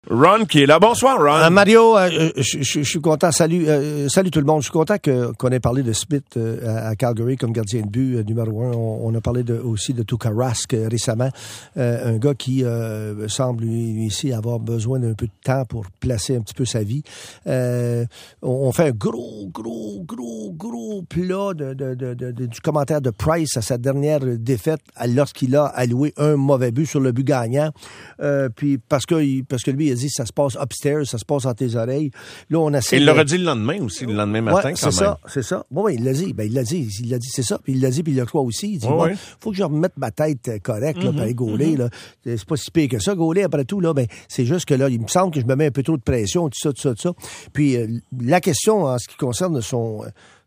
Ron qui est là. Bonsoir, Ron. Mario, je suis content. Salut tout le monde. Je suis content qu'on ait parlé de Smith à Calgary comme gardien de but numéro 1. On a parlé aussi de Tuukka Rask récemment. Un gars qui semble, lui ici, avoir besoin d'un peu de temps pour placer un petit peu sa vie. On fait un gros plat du commentaire de Price à sa dernière défaite lorsqu'il a alloué un mauvais but sur le but gagnant. Puis parce que lui, il a dit ça se passe upstairs, ça se passe dans tes oreilles. Là, on essaie. Il l'aurait dit le lendemain aussi, le lendemain matin, ouais, quand même. C'est ça. Oui, il l'a dit. C'est ça. Puis il l'a dit, puis il l'a croit aussi. Il dit, faut que je remette ma tête correcte, là, pour aller gauler, là. C'est pas si pire que ça, gauler, après tout, là. Ben, c'est juste que là, il me semble que je me mets un peu trop de pression, tout ça. Puis, la question en ce qui concerne son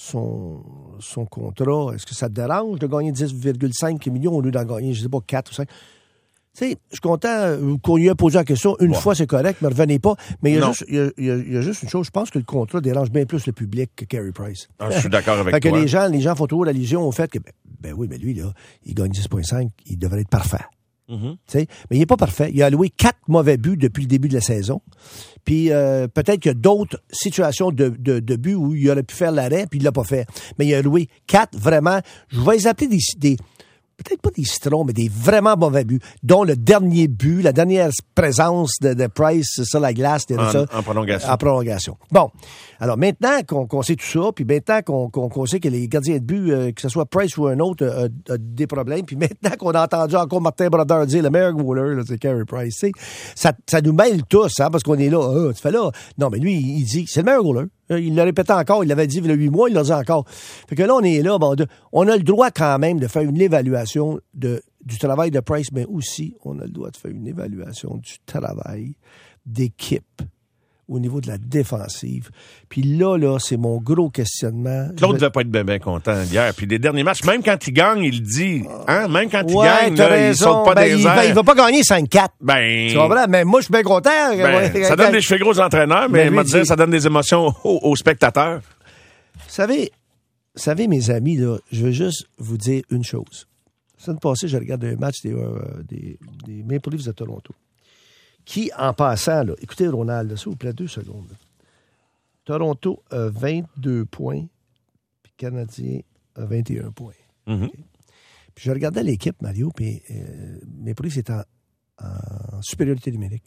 contrat, est-ce que ça te dérange de gagner 10,5 millions au lieu d'en gagner, je sais pas, 4 ou 5? Tu sais, je suis content qu'on lui ait posé la question. Une fois, c'est correct, mais revenez pas. Mais il y a juste une chose. Je pense que le contrat dérange bien plus le public que Carey Price. Ah, je suis d'accord avec toi. Fait que les gens font toujours l'allusion au fait que, ben oui, mais lui, là, il gagne 10,5, il devrait être parfait. Tu sais, mais il n'est pas parfait. Il a alloué 4 mauvais buts depuis le début de la saison. Puis peut-être qu'il y a d'autres situations de buts où il aurait pu faire l'arrêt, puis il l'a pas fait. Mais il a alloué 4 vraiment, je vais les appeler des peut-être pas des citrons, mais des vraiment mauvais buts, dont le dernier but, la dernière présence de Price sur la glace. En prolongation. En prolongation. Bon, alors maintenant qu'on sait tout ça, puis maintenant qu'on sait que les gardiens de but, que ce soit Price ou un autre, a des problèmes, puis maintenant qu'on a entendu encore Martin Brodeur dire le meilleur goaler, là, c'est Carey Price, ça nous mêle tous, hein, parce qu'on est là, tu fais là. Non, mais lui, il dit c'est le meilleur goaler. Il le répétait encore, il l'avait dit il y a 8 mois, il l'a dit encore. Fait que là, on est là, on a le droit quand même de faire une évaluation du travail de Price, mais aussi, on a le droit de faire une évaluation du travail d'équipe au niveau de la défensive. Puis là, c'est mon gros questionnement. Claude ne devait pas être bien content hier. Puis les derniers matchs, même quand il gagne, il dit, hein, même quand il gagne, là, il saute pas des airs. Il va pas gagner 5-4. Ben. Tu comprends? Mais moi, je suis bien content. Ça donne des cheveux gros aux entraîneurs, mais ça donne des émotions aux spectateurs. Vous savez, mes amis, là, je veux juste vous dire une chose. La semaine passée, je regarde un match des Maple Leafs de Toronto. Qui, en passant, là, écoutez Ronald, s'il vous plaît, 2 secondes. Là. Toronto a 22 points, puis Canadien a 21 points. Okay? Puis je regardais l'équipe, Mario, puis Maple Leafs étaient en supériorité numérique.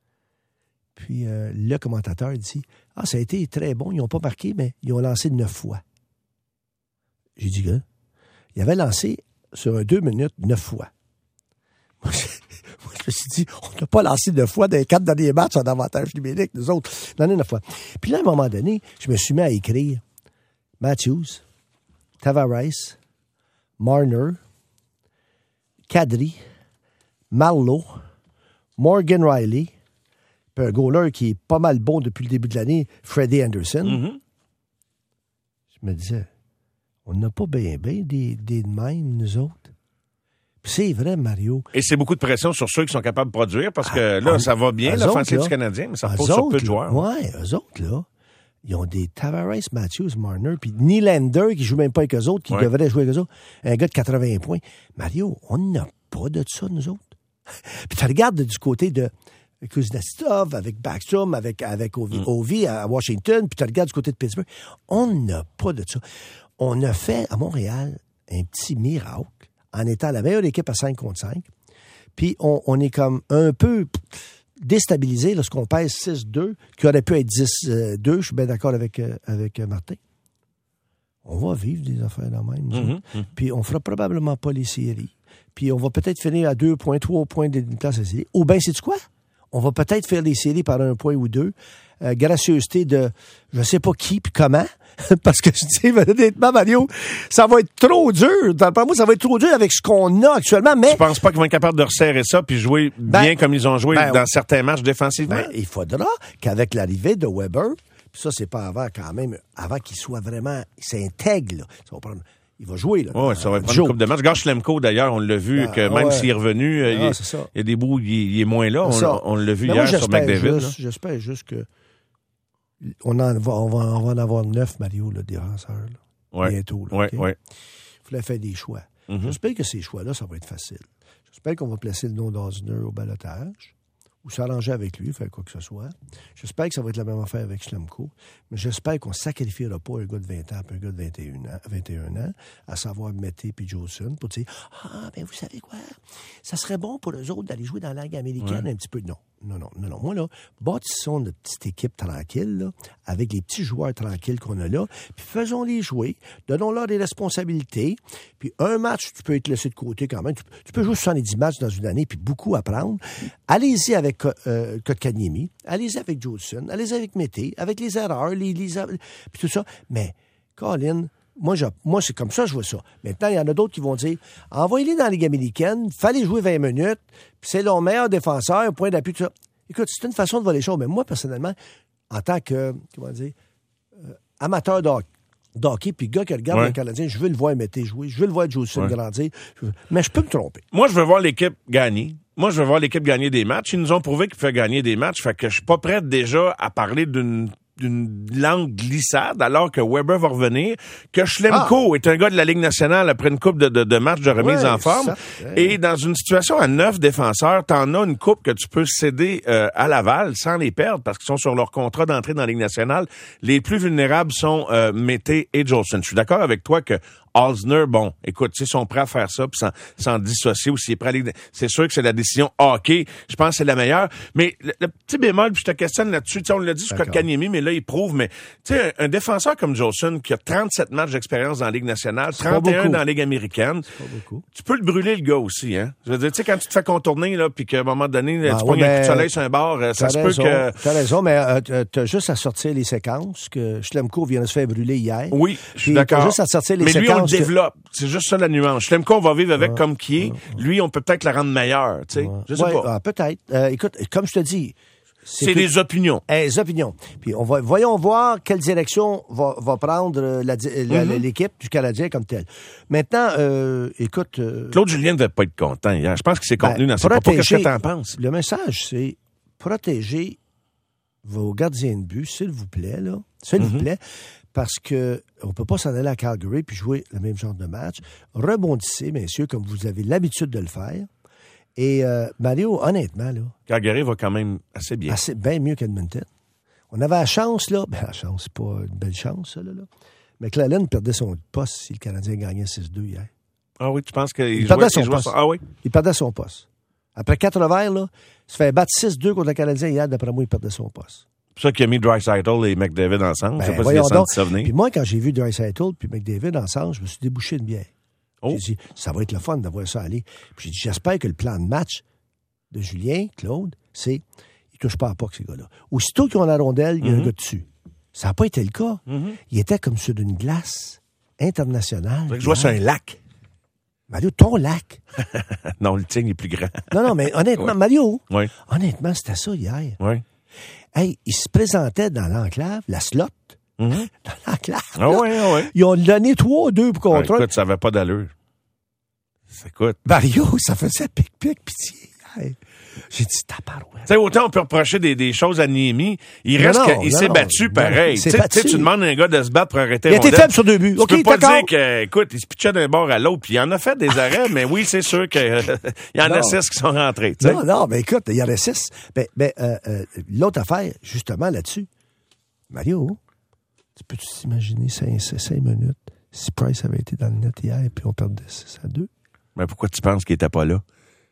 Puis le commentateur dit « Ah, ça a été très bon, ils n'ont pas marqué, mais ils ont lancé 9 fois. » J'ai dit « Ils avaient lancé sur un 2 minutes 9 fois. » Moi, je me suis dit, on n'a pas lancé 9 fois dans les 4 derniers matchs en avantage numérique, nous autres. On en a 9 fois. Puis là, à un moment donné, je me suis mis à écrire Matthews, Tavares, Marner, Kadri, Marleau, Morgan Riley, puis un goaler qui est pas mal bon depuis le début de l'année, Freddie Anderson. Je me disais, on n'a pas bien des de même, nous autres. C'est vrai, Mario. Et c'est beaucoup de pression sur ceux qui sont capables de produire parce que là, ça va bien, l'offensive du Canadien, mais ça repose sur peu de joueurs. Oui, eux autres, là, ils ont des Tavares, Matthews, Marner, puis Nylander qui joue même pas avec eux autres, qui devrait jouer avec eux autres. Un gars de 80 points. Mario, on n'a pas de ça, nous autres. Puis tu regardes du côté de Kuznetsov, avec Backstrom, avec Ovi à Washington, puis tu regardes du côté de Pittsburgh. On n'a pas de ça. On a fait, à Montréal, un petit miracle en étant la meilleure équipe à 5 contre 5. Puis on est comme un peu déstabilisé lorsqu'on pèse 6-2, qui aurait pu être 10-2. Je suis bien d'accord avec Martin. On va vivre des affaires là même. Puis on fera probablement pas les séries. Puis on va peut-être finir à 2 points, 3 points d'une place à série. Ou bien, sais-tu quoi? On va peut-être faire les séries par 1 point ou 2. Gracieuseté de je sais pas qui puis comment. Parce que je dis, honnêtement, Mario, ça va être trop dur. Pour moi, ça va être trop dur avec ce qu'on a actuellement, mais... Je pense pas qu'ils vont être capables de resserrer ça puis jouer bien comme ils ont joué dans certains matchs défensivement. Il faudra qu'avec l'arrivée de Weber, puis ça, c'est pas avant quand même, avant qu'il soit vraiment... Il s'intègre, là. Ça va prendre... Il va jouer, là. Oui, ça va prendre une couple de matchs. Gashlemko, d'ailleurs, on l'a vu, que même s'il est revenu, il y a des bouts, il est moins là. On l'a vu hier sur McDavid. J'espère juste que on va en avoir 9, Mario, là, des lanceurs, bientôt. Là, oui. Il faudrait faire des choix. J'espère que ces choix-là, ça va être facile. J'espère qu'on va placer le nom d'Osner au balotage. ou s'arranger avec lui, faire quoi que ce soit. J'espère que ça va être la même affaire avec Schlemko, mais j'espère qu'on ne sacrifiera pas un gars de 20 ans et un gars de 21 ans, à savoir Mété puis Jolson, pour dire « Ah, ben vous savez quoi, ça serait bon pour eux autres d'aller jouer dans la Ligue américaine un petit peu. » Non. Moi, là, bâtissons notre petite équipe tranquille, là, avec les petits joueurs tranquilles qu'on a là, puis faisons-les jouer, donnons-leur des responsabilités, puis un match, tu peux être laissé de côté quand même, tu peux jouer 70 matchs dans une année, puis beaucoup apprendre. Allez-y avec Kotkaniemi, allez-y avec Jolson, allez-y avec Mété, avec les erreurs, puis tout ça. Mais, Colin, moi, c'est comme ça, je vois ça. Maintenant, il y en a d'autres qui vont dire, envoyez-les dans la Ligue américaine, fallait jouer 20 minutes, puis c'est leur meilleur défenseur, point d'appui, tout ça. Écoute, c'est une façon de voir les choses. Mais moi, personnellement, en tant que, amateur d'hockey, puis gars qui regarde le Canadien, je veux le voir Mété jouer, je veux le voir Jolson grandir, mais je peux me tromper. Moi, je veux voir l'équipe gagner. Moi, je veux voir l'équipe gagner des matchs. Ils nous ont prouvé qu'ils pouvaient gagner des matchs, fait que je suis pas prêt déjà à parler d'une langue glissade, alors que Weber va revenir, que Schlemko est un gars de la Ligue nationale après une coupe de matchs de remise en forme. Et dans une situation à 9 défenseurs, t'en as une coupe que tu peux céder à Laval sans les perdre, parce qu'ils sont sur leur contrat d'entrée dans la Ligue nationale. Les plus vulnérables sont Mété et Jolson. Je suis d'accord avec toi que Osner, bon, écoute, ils sont prêts à faire ça puis s'en dissocier ou s'il est prêt à aller... C'est sûr que c'est la décision hockey. Je pense que c'est la meilleure. Mais le petit bémol, puis je te questionne là-dessus, on l'a dit sur Kotkaniemi, mais là, il prouve, mais tu sais, un défenseur comme Jolson qui a 37 matchs d'expérience dans la Ligue nationale, 31 dans la Ligue américaine, tu peux le brûler, le gars aussi, hein. Je veux dire, tu sais, quand tu te fais contourner, là, puis qu'à un moment donné, tu pognes un coup de soleil sur un bord, ça se peut que... T'as raison, mais t'as juste à sortir les séquences, que Schlemko vient de se faire brûler hier. Oui, je suis d'accord. T'as juste à sortir les séquences. Développe. C'est juste ça la nuance. Schlemko, on va vivre avec comme qui est. Lui, on peut peut-être la rendre meilleure, tu sais. Je sais pas. Peut-être. Écoute, comme je te dis... C'est des opinions. Les opinions. Puis voyons voir quelle direction va prendre l'équipe du Canadien comme telle. Maintenant, écoute... Claude Julien ne devait pas être content hier. Je pense qu'il s'est contenu dans ses propos. Qu'est-ce que t'en penses? Le message, c'est protéger vos gardiens de but, s'il vous plaît, là. S'il vous plaît. Parce que on peut pas s'en aller à Calgary puis jouer le même genre de match. Rebondissez, messieurs, comme vous avez l'habitude de le faire. Et Mario, honnêtement, là... Calgary va quand même assez bien. Bien mieux qu'Edmonton. On avait la chance, là... Ben, la chance, c'est pas une belle chance, ça, là. Mais McLellan perdait son poste si le Canadien gagnait 6-2 hier. Ah oui, tu penses qu'il perdait son poste. Ah oui? Il perdait son poste. Après 4 revers, là, il se fait battre 6-2 contre le Canadien hier. D'après moi, il perdait son poste. C'est pour ça qu'il a mis Draisaitl et McDavid ensemble. Je sais pas si il a senti ça venir. Puis moi, quand j'ai vu Draisaitl puis McDavid ensemble, je me suis débouché une bière. J'ai dit, ça va être le fun de voir ça aller. Puis j'ai dit, j'espère que le plan de match de Julien, Claude, c'est, il touche pas à puck, ces gars-là. Aussitôt qu'ils ont la rondelle, il y a un gars dessus. Ça n'a pas été le cas. Il était comme sur d'une glace internationale. Je vois sur un lac. Mario, ton lac. Non, le tien est plus grand. Non, mais honnêtement, Mario, oui. Honnêtement, c'était ça hier. Oui. Hey, il se présentait dans l'enclave, la slot. Dans l'enclave. Ah oui. Ils ont donné 3-2 pour contre. Écoute, ça n'avait pas d'allure. Écoute. Mario, ça faisait pic-pic, pitié. Hey. J'ai dit, tabarouette. Tu sais, autant on peut reprocher des choses à Niemi. Il s'est battu pareil. Tu demandes à un gars de se battre pour arrêter. Il a été faible sur 2 buts. Tu peux pas dire que, écoute, il se pitchait d'un bord à l'autre, puis il en a fait des arrêts, mais oui, c'est sûr qu'il y en a 6 qui sont rentrés. T'sais. Non, mais écoute, il y en a 6. L'autre affaire, justement, là-dessus, Mario, tu peux t'imaginer 5 minutes si Price avait été dans le net hier et puis on perdait 6-2? Mais pourquoi tu penses qu'il était pas là?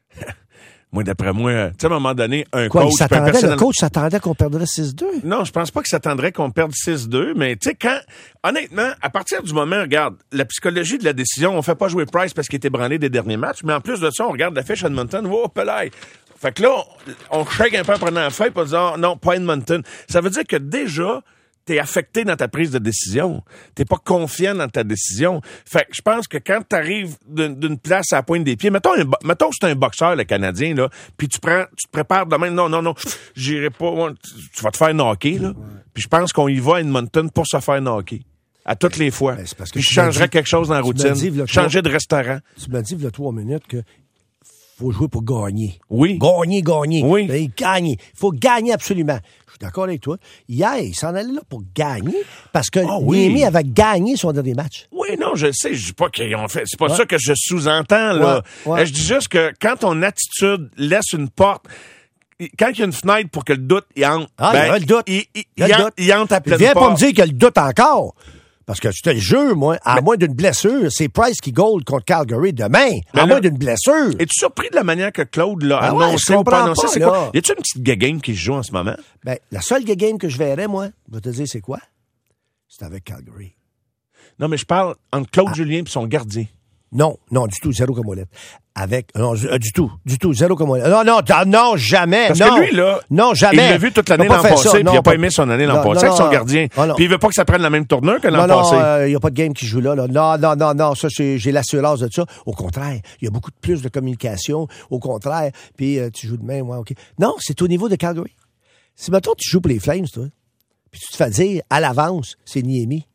Moi, d'après moi, tu sais, à un moment donné, coach... Le coach s'attendait qu'on perdrait 6-2? Non, je pense pas qu'il s'attendrait qu'on perde 6-2, mais tu sais, honnêtement, à partir du moment, regarde, la psychologie de la décision, on fait pas jouer Price parce qu'il était branlé des derniers matchs, mais en plus de ça, on regarde la fiche Edmonton, wow, pelay. Fait que là, on shake un peu en prenant la feuille pour dire, non, pas Edmonton. Ça veut dire que déjà, t'es affecté dans ta prise de décision. T'es pas confiant dans ta décision. Fait que je pense que quand t'arrives d'une place à la pointe des pieds, mettons que c'est un boxeur, le Canadien, là, puis tu te prépares demain, non, j'irai pas, tu vas te faire knocker, là. Puis je pense qu'on y va à Edmonton pour se faire knocker. À toutes les fois. Puis je changerais quelque chose dans la routine. Changer de restaurant. Tu m'as dit, il y a 3 minutes que faut jouer pour gagner. Oui. Gagner. Oui. Ben, gagner. Il faut gagner absolument. Je suis d'accord avec toi. Hier, il s'en allait là pour gagner parce que Niemi avait gagné son dernier match. Oui, non, je sais. Je dis pas qu'ils ont fait. C'est pas ça que je sous-entends, là. Je dis juste que quand ton attitude laisse une porte, quand il y a une fenêtre pour que le doute il entre, il y a le doute. Il entre à pleine Viens porte. pas me dire qu'il y a le doute encore. Parce que je te le jure, moi, à moins d'une blessure, c'est Price qui goal contre Calgary demain. À moins d'une blessure. Es-tu surpris de la manière que Claude l'a Ah ouais, annoncé je ou pas comprends annoncé? pas, C'est là. quoi? Y a-tu une petite game qui se joue en ce moment? Ben, la seule game que je verrais, moi, je vais te dire c'est quoi? C'est avec Calgary. Non, mais je parle entre Claude Julien et son gardien. Non, du tout, zéro comme molette. Non, du tout, zéro comme molette. Non, jamais, Parce non. que lui, là, non, jamais. il l'a vu toute l'année l'an passé, puis il a pas aimé son année l'an passé avec son gardien. Puis il veut pas que ça prenne la même tournure que l'an passé. Non, il n'y a pas de game qui joue là. Non, ça, j'ai l'assurance de ça. Au contraire, il y a beaucoup plus de communication. Au contraire, puis tu joues demain, ouais, OK. Non, c'est au niveau de Calgary. Si, mettons, tu joues pour les Flames, toi, puis tu te fais dire, à l'avance, c'est Niemi.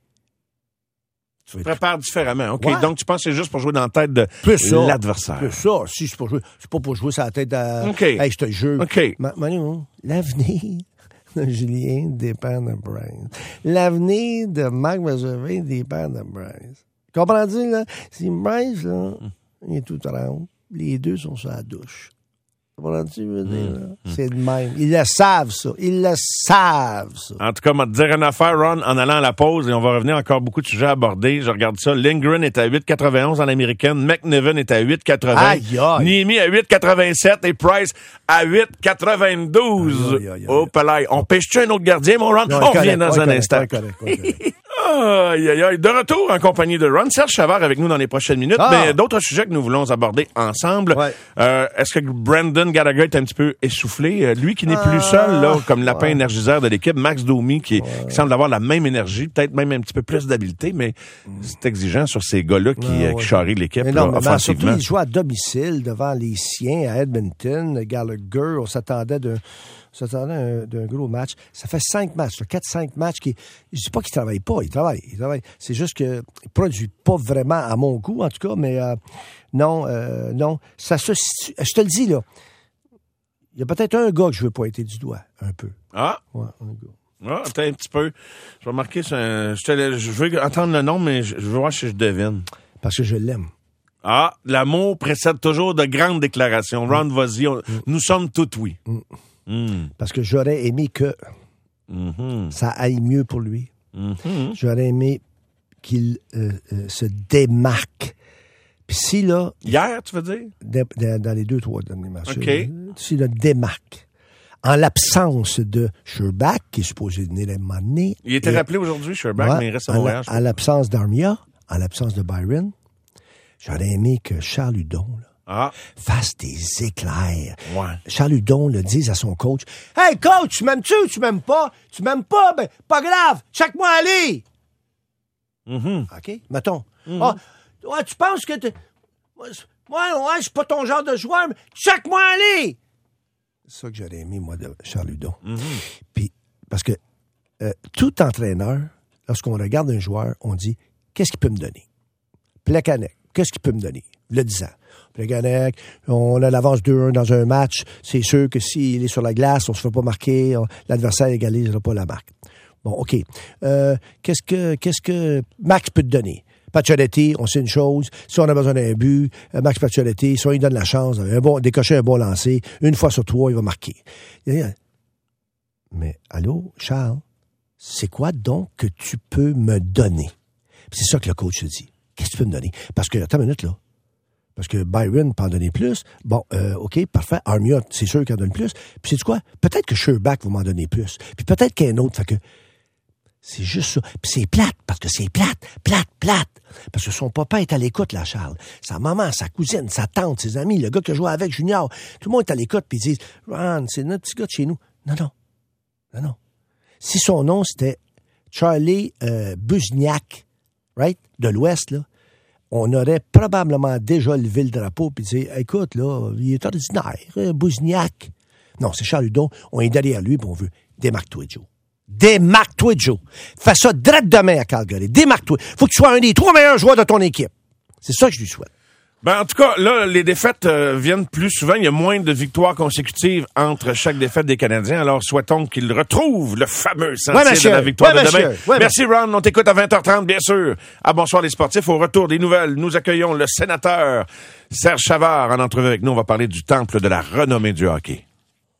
Tu prépares différemment. OK, Ouais. donc tu penses que c'est juste pour jouer dans la tête de l'adversaire. Plus ça. Si c'est pas pour jouer sur la tête de... OK. Hey, je te jure. OK. Manu, l'avenir de Julien dépend de Bryce. L'avenir de Marc Bergevin dépend de Bryce. Comprends-tu, là? Si Bryce, là, il est tout trempe, les deux sont sur la douche. Comprends-tu, je veux dire, là? C'est de même. Ils le savent, ça. En tout cas, on va te dire une affaire, Ron, en allant à la pause, et on va revenir encore beaucoup de sujets à aborder. Je regarde ça. Lindgren est à 8,91 en américaine. McNiven est à 8,80. Aïe, aïe. Niemi à 8,87 et Price à 8,92. Aïe, aïe, aïe. Oh, palais. On pêche-tu un autre gardien, mon Ron? On revient dans un instant. Correct. Aïe, aïe, aïe. De retour en compagnie de Ron. Serge Chavard avec nous dans les prochaines minutes. Mais d'autres sujets que nous voulons aborder ensemble. Ouais. Est-ce que Brandon Gallagher est un petit peu essoufflé? Lui qui n'est plus seul, là, comme lapin énergiseur de l'équipe. Max Domi qui semble avoir la même énergie, peut-être même un petit peu plus d'habileté, mais c'est exigeant sur ces gars-là qui charrient l'équipe mais non, mais offensivement. surtout, il joue à domicile devant les siens à Edmonton. Gallagher, on s'attendait d'un gros match. Ça fait 5 matchs, 4-5 matchs qui... Je dis pas qu'il travaille pas, il travaille. C'est juste qu'il produit pas vraiment à mon goût, en tout cas, mais non. Ça se situe... Je te le dis, là. Il y a peut-être un gars que je veux pointer du doigt, un peu. Ah! Ouais, un gars. Ah, peut-être un petit peu. Je vais marquer je veux entendre le nom, mais je veux voir si je devine. Parce que je l'aime. Ah, l'amour précède toujours de grandes déclarations. Ron, vas-y, nous sommes tout oui. Parce que j'aurais aimé que ça aille mieux pour lui. J'aurais aimé qu'il se démarque. Puis si, là... Hier, tu veux dire? Dans les 2-3 derniers matchs. OK. S'il le démarque. En l'absence de Sherbach, qui est supposé venir à un moment donné. Il était rappelé aujourd'hui, Sherbach, mais il reste à Montréal. En l'absence d'Armia, en l'absence de Byron, j'aurais aimé que Charles Hudon fasse des éclairs. Ouais. Charles Hudon le dise à son coach. « Hey, coach, tu m'aimes-tu ou tu m'aimes pas? Tu m'aimes pas? Ben, pas grave. Check-moi aller. OK? Mettons. Ouais, tu penses que... Moi, je suis pas ton genre de joueur, mais check-moi aller. C'est ça que j'aurais aimé, moi, de Charles Hudon. Puis, parce que tout entraîneur, lorsqu'on regarde un joueur, on dit, qu'est-ce qu'il peut me donner? Plekanec, qu'est-ce qu'il peut me donner? Le 10 ans. Plekanec, on a l'avance 2-1 dans un match. C'est sûr que s'il est sur la glace, on se fait pas marquer, l'adversaire égalisera pas la marque. Bon, OK. Qu'est-ce que Max peut te donner? Pacioretty, on sait une chose, si on a besoin d'un but, Max Pacioretty, si on lui donne la chance, décocher un bon lancer, une fois sur 3, il va marquer. Mais, allô, Charles, c'est quoi donc que tu peux me donner? Puis c'est ça que le coach te dit. Qu'est-ce que tu peux me donner? Parce que, attends une minute, là. Parce que Byron peut en donner plus. Bon, OK, parfait. Armia, c'est sûr qu'il en donne plus. Puis sais-tu quoi? Peut-être que Sherbach va m'en donner plus. Puis peut-être qu'il y a un autre. Fait que c'est juste ça. Puis c'est plate, parce que c'est plate. Parce que son papa est à l'écoute, là, Charles. Sa maman, sa cousine, sa tante, ses amis, le gars qui a joué avec Junior. Tout le monde est à l'écoute, puis ils disent, Ron, c'est notre petit gars de chez nous. Non. Si son nom, c'était Charlie Buzniak, right, de l'Ouest, là, on aurait probablement déjà levé le drapeau puis dit, écoute, là, il est ordinaire, Buzniak. Non, c'est Charles Hudon, on est derrière lui, puis on veut, démarque-toi, Joe. Démarque-toi, Joe. Fais ça direct demain à Calgary. Démarque-toi. Faut que tu sois un des 3 meilleurs joueurs de ton équipe. C'est ça que je lui souhaite. Ben, en tout cas, là, les défaites viennent plus souvent. Il y a moins de victoires consécutives entre chaque défaite des Canadiens. Alors, souhaitons qu'ils retrouvent le fameux sentier de la victoire de demain. Merci, Ron. On t'écoute à 20h30, bien sûr. À Bonsoir les sportifs. Au retour des nouvelles, nous accueillons le sénateur Serge Chavard en entrevue avec nous. On va parler du temple de la renommée du hockey.